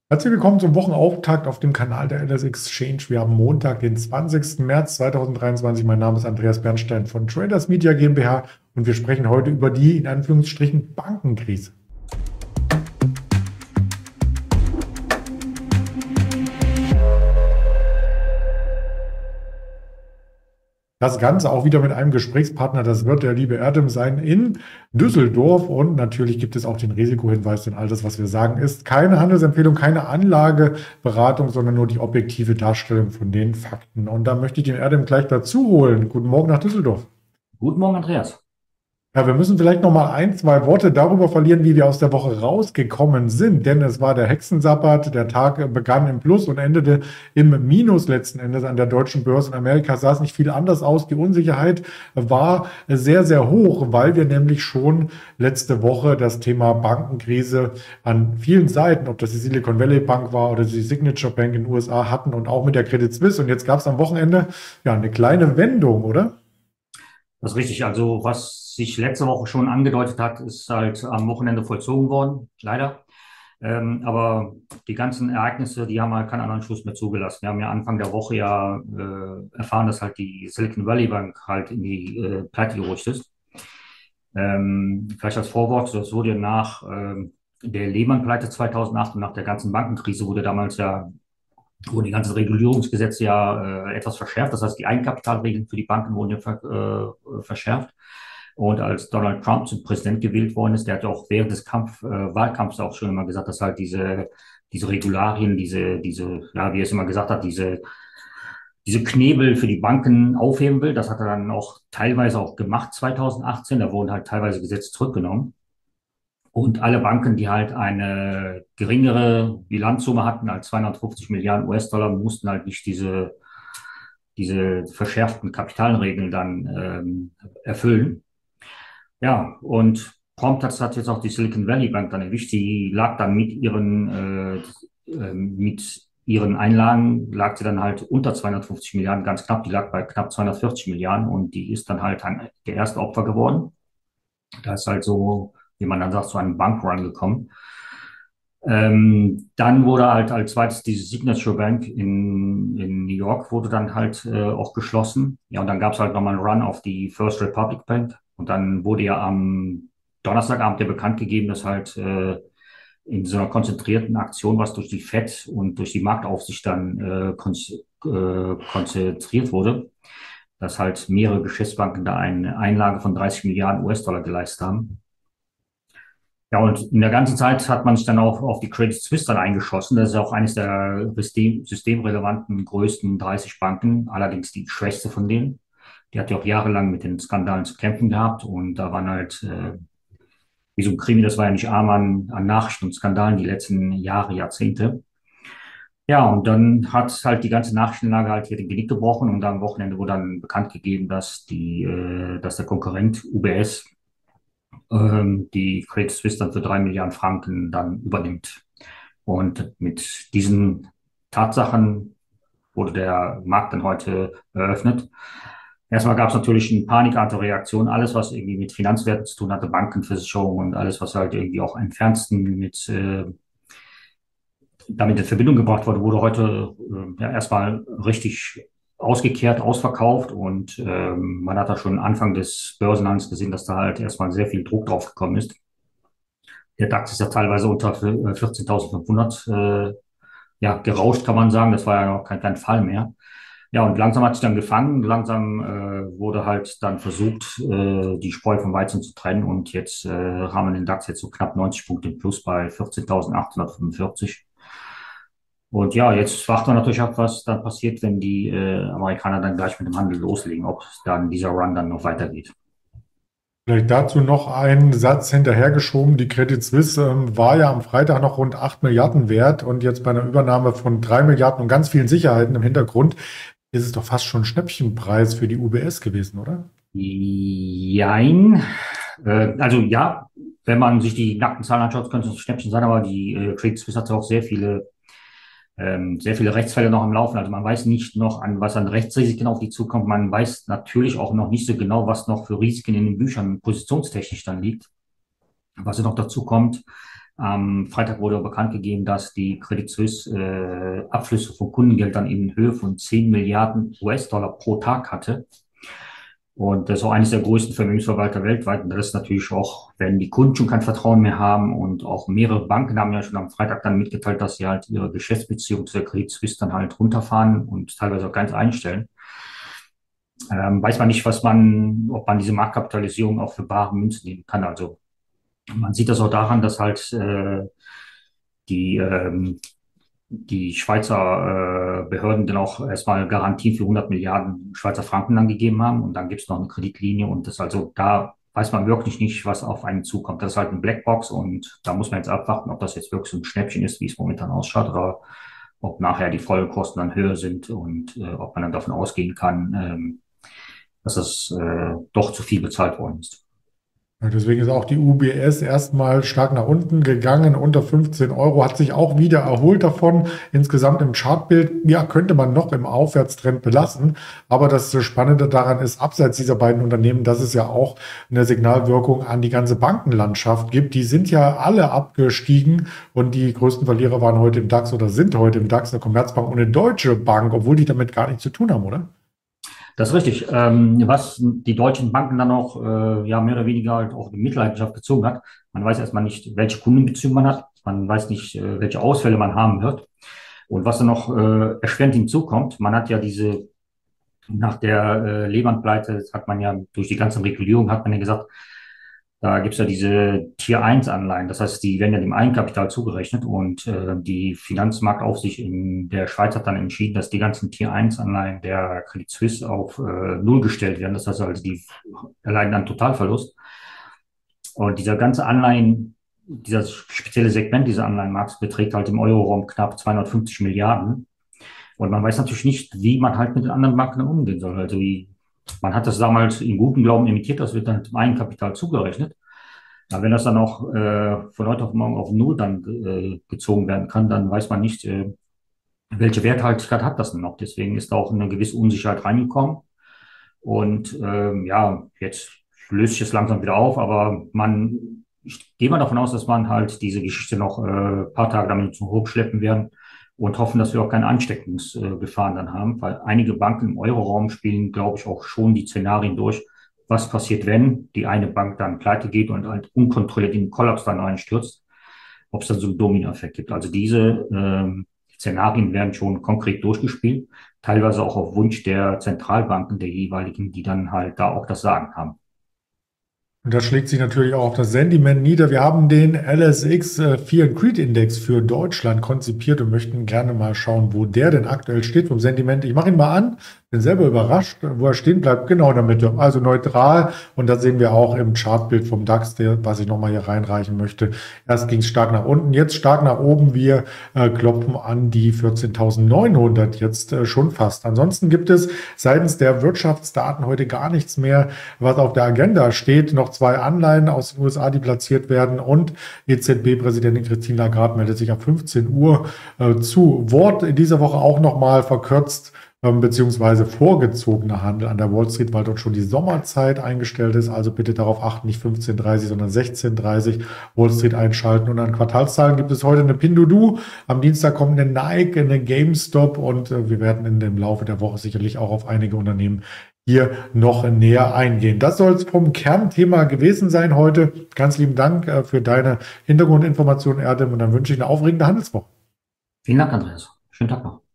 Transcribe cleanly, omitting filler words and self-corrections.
Herzlich willkommen zum Wochenauftakt auf dem Kanal der LS Exchange. Wir haben Montag, den 20. März 2023. Mein Name ist Andreas Bernstein von Traders Media GmbH und wir sprechen heute über die, in Anführungsstrichen, Bankenkrise. Das Ganze auch wieder mit einem Gesprächspartner, das wird der liebe Erdem sein in Düsseldorf. Und natürlich gibt es auch den Risikohinweis, denn all das, was wir sagen, ist keine Handelsempfehlung, keine Anlageberatung, sondern nur die objektive Darstellung von den Fakten. Und da möchte ich den Erdem gleich dazu holen. Guten Morgen nach Düsseldorf. Guten Morgen, Andreas. Ja, wir müssen vielleicht noch mal ein, zwei Worte darüber verlieren, wie wir aus der Woche rausgekommen sind, denn es war der Hexensabbat. Der Tag begann im Plus und endete im Minus letzten Endes an der deutschen Börse. In Amerika sah es nicht viel anders aus. Die Unsicherheit war sehr, sehr hoch, weil wir nämlich schon letzte Woche das Thema Bankenkrise an vielen Seiten, ob das die Silicon Valley Bank war oder die Signature Bank in den USA hatten und auch mit der Credit Suisse. Und jetzt gab es am Wochenende ja eine kleine Wendung, oder? Das ist richtig. Also, was sich letzte Woche schon angedeutet hat, ist halt am Wochenende vollzogen worden, leider. Aber die ganzen Ereignisse, die haben halt keinen anderen Schluss mehr zugelassen. Wir haben ja Anfang der Woche ja erfahren, dass halt die Silicon Valley Bank halt in die Pleite gerutscht ist. Vielleicht als Vorwort, das wurde nach der Lehman-Pleite 2008 und nach der ganzen Bankenkrise wurden die ganzen Regulierungsgesetze ja etwas verschärft. Das heißt, die Eigenkapitalregeln für die Banken wurden ja verschärft. Und als Donald Trump zum Präsident gewählt worden ist, der hat ja auch während des Wahlkampfs auch schon immer gesagt, dass halt diese Regularien, ja, wie er es immer gesagt hat, diese Knebel für die Banken aufheben will. Das hat er dann auch teilweise auch gemacht 2018. Da wurden halt teilweise Gesetze zurückgenommen. Und alle Banken, die halt eine geringere Bilanzsumme hatten als 250 Milliarden US-Dollar, mussten halt nicht diese verschärften Kapitalregeln dann erfüllen. Ja, und prompt hat jetzt auch die Silicon Valley Bank dann erwischt. Die lag dann mit ihren Einlagen, lag sie dann halt unter 250 Milliarden, ganz knapp. Die lag bei knapp 240 Milliarden und die ist dann halt der erste Opfer geworden. Da ist halt so, wie man dann sagt, so ein Bankrun gekommen. Dann wurde halt als zweites diese Signature Bank in New York wurde dann halt auch geschlossen. Ja, und dann gab es halt nochmal einen Run auf die First Republic Bank. Und dann wurde ja am Donnerstagabend ja bekannt gegeben, dass halt in so einer konzentrierten Aktion, was durch die Fed und durch die Marktaufsicht dann konzentriert wurde, dass halt mehrere Geschäftsbanken da eine Einlage von 30 Milliarden US-Dollar geleistet haben. Ja, und in der ganzen Zeit hat man sich dann auch auf die Credit Suisse dann eingeschossen. Das ist auch eines der systemrelevanten größten 30 Banken, allerdings die schwächste von denen. Die hat ja auch jahrelang mit den Skandalen zu kämpfen gehabt und da waren halt, wie so ein Krimi, das war ja nicht arm an Nachrichten und Skandalen die letzten Jahre, Jahrzehnte. Ja, und dann hat halt die ganze Nachrichtenlage halt hier den Genick gebrochen und am Wochenende wurde dann bekannt gegeben, dass der Konkurrent UBS die Credit Suisse dann für 3 Milliarden Franken dann übernimmt. Und mit diesen Tatsachen wurde der Markt dann heute eröffnet. Erstmal gab es natürlich eine panikartige Reaktion. Alles, was irgendwie mit Finanzwerten zu tun hatte, Banken, Versicherungen und alles, was halt irgendwie auch am fernsten damit in Verbindung gebracht wurde, wurde heute ja erstmal richtig ausgekehrt, ausverkauft und man hat da schon Anfang des Börsenhandels gesehen, dass da halt erstmal sehr viel Druck drauf gekommen ist. Der DAX ist ja teilweise unter 14.500 ja, gerauscht, kann man sagen. Das war ja noch kein Fall mehr. Ja, und langsam hat sich dann gefangen. Langsam wurde halt dann versucht, die Spreu vom Weizen zu trennen. Und jetzt haben wir den DAX jetzt so knapp 90 Punkte im Plus bei 14.845. Und ja, jetzt warten wir natürlich ab, was dann passiert, wenn die Amerikaner dann gleich mit dem Handel loslegen, ob dann dieser Run dann noch weitergeht. Vielleicht dazu noch einen Satz hinterhergeschoben. Die Credit Suisse war ja am Freitag noch rund 8 Milliarden wert und jetzt bei einer Übernahme von 3 Milliarden und ganz vielen Sicherheiten im Hintergrund ist es doch fast schon ein Schnäppchenpreis für die UBS gewesen, oder? Jein. Also ja, wenn man sich die nackten Zahlen anschaut, könnte es ein Schnäppchen sein, aber die Credit Suisse hat ja auch sehr viele Rechtsfälle noch am Laufen. Also man weiß nicht noch, an was an Rechtsrisiken auf die zukommt. Man weiß natürlich auch noch nicht so genau, was noch für Risiken in den Büchern positionstechnisch dann liegt. Was noch dazu kommt, Am Freitag wurde bekannt gegeben, dass die Credit Suisse Abflüsse von Kundengeldern in Höhe von 10 Milliarden US-Dollar pro Tag hatte. Und das ist auch eines der größten Vermögensverwalter weltweit. Und das ist natürlich auch, wenn die Kunden schon kein Vertrauen mehr haben und auch mehrere Banken haben ja schon am Freitag dann mitgeteilt, dass sie halt ihre Geschäftsbeziehung zu der Credit Suisse dann halt runterfahren und teilweise auch ganz einstellen. Weiß man nicht, ob man diese Marktkapitalisierung auch für bare Münze nehmen kann. Also man sieht das auch daran, dass halt die, ähm, die Schweizer Behörden dann auch erstmal Garantien für 100 Milliarden Schweizer Franken dann gegeben haben. Und dann gibt es noch eine Kreditlinie. Und das also, da weiß man wirklich nicht, was auf einen zukommt. Das ist halt eine Blackbox. Und da muss man jetzt abwarten, ob das jetzt wirklich so ein Schnäppchen ist, wie es momentan ausschaut, oder ob nachher die Folgekosten dann höher sind und ob man dann davon ausgehen kann, dass das doch zu viel bezahlt worden ist. Ja, deswegen ist auch die UBS erstmal stark nach unten gegangen, unter 15 Euro, hat sich auch wieder erholt davon. Insgesamt im Chartbild, ja, könnte man noch im Aufwärtstrend belassen. Aber das Spannende daran ist, abseits dieser beiden Unternehmen, dass es ja auch eine Signalwirkung an die ganze Bankenlandschaft gibt. Die sind ja alle abgestiegen und die größten Verlierer waren heute im DAX oder sind heute im DAX eine Commerzbank und eine Deutsche Bank, obwohl die damit gar nichts zu tun haben, oder? Das ist richtig. Was die deutschen Banken dann auch ja mehr oder weniger halt auch in Mitleidenschaft gezogen hat. Man weiß erstmal nicht, welche Kundenbeziehung man hat. Man weiß nicht, welche Ausfälle man haben wird. Und was dann noch erschwerend hinzukommt, man hat ja nach der Lehman-Pleite hat man ja durch die ganze Regulierung hat man ja gesagt, da gibt's ja diese Tier 1 Anleihen. Das heißt, die werden ja dem Eigenkapital zugerechnet und die Finanzmarktaufsicht in der Schweiz hat dann entschieden, dass die ganzen Tier 1 Anleihen der Credit Suisse auf Null gestellt werden. Das heißt also, die erleiden dann Totalverlust. Und dieses spezielle Segment dieser Anleihenmarkts beträgt halt im Euroraum knapp 250 Milliarden. Und man weiß natürlich nicht, wie man halt mit den anderen Banken dann umgehen soll. Man hat das damals in gutem Glauben emittiert, das wird dann dem Eigenkapital zugerechnet. Aber wenn das dann auch von heute auf morgen auf Null dann gezogen werden kann, dann weiß man nicht, welche Werthaltigkeit hat das denn noch. Deswegen ist da auch eine gewisse Unsicherheit reingekommen. Und ja, jetzt löst sich es langsam wieder auf, aber ich gehe mal davon aus, dass man halt diese Geschichte noch paar Tage damit zum Hochschleppen werden und hoffen, dass wir auch keine Ansteckungsgefahren dann haben, weil einige Banken im Euroraum spielen, glaube ich, auch schon die Szenarien durch, was passiert, wenn die eine Bank dann pleite geht und halt unkontrolliert in den Kollaps dann reinstürzt, ob es dann so einen Dominoeffekt gibt. Also diese Szenarien werden schon konkret durchgespielt, teilweise auch auf Wunsch der Zentralbanken der jeweiligen, die dann halt da auch das Sagen haben. Und das schlägt sich natürlich auch auf das Sentiment nieder. Wir haben den LSX Fear and Greed Index für Deutschland konzipiert und möchten gerne mal schauen, wo der denn aktuell steht vom Sentiment. Ich mache ihn mal an, bin selber überrascht, wo er stehen bleibt, genau in der Mitte, also neutral. Und das sehen wir auch im Chartbild vom DAX, was ich nochmal hier reinreichen möchte. Erst ging es stark nach unten, jetzt stark nach oben. Wir klopfen an die 14.900 jetzt schon fast. Ansonsten gibt es seitens der Wirtschaftsdaten heute gar nichts mehr, was auf der Agenda steht. Noch zwei Anleihen aus den USA, die platziert werden, und EZB-Präsidentin Christine Lagarde meldet sich ab 15 Uhr zu Wort. In dieser Woche auch nochmal verkürzt beziehungsweise vorgezogener Handel an der Wall Street, weil dort schon die Sommerzeit eingestellt ist. Also bitte darauf achten, nicht 15:30, sondern 16:30 Wall Street einschalten. Und an Quartalszahlen gibt es heute eine Pinduoduo. Am Dienstag kommt eine Nike, eine GameStop und wir werden in dem Laufe der Woche sicherlich auch auf einige Unternehmen hier noch näher eingehen. Das soll es vom Kernthema gewesen sein heute. Ganz lieben Dank für deine Hintergrundinformationen, Erdem, und dann wünsche ich eine aufregende Handelswoche. Vielen Dank, Andreas. Schönen Tag noch.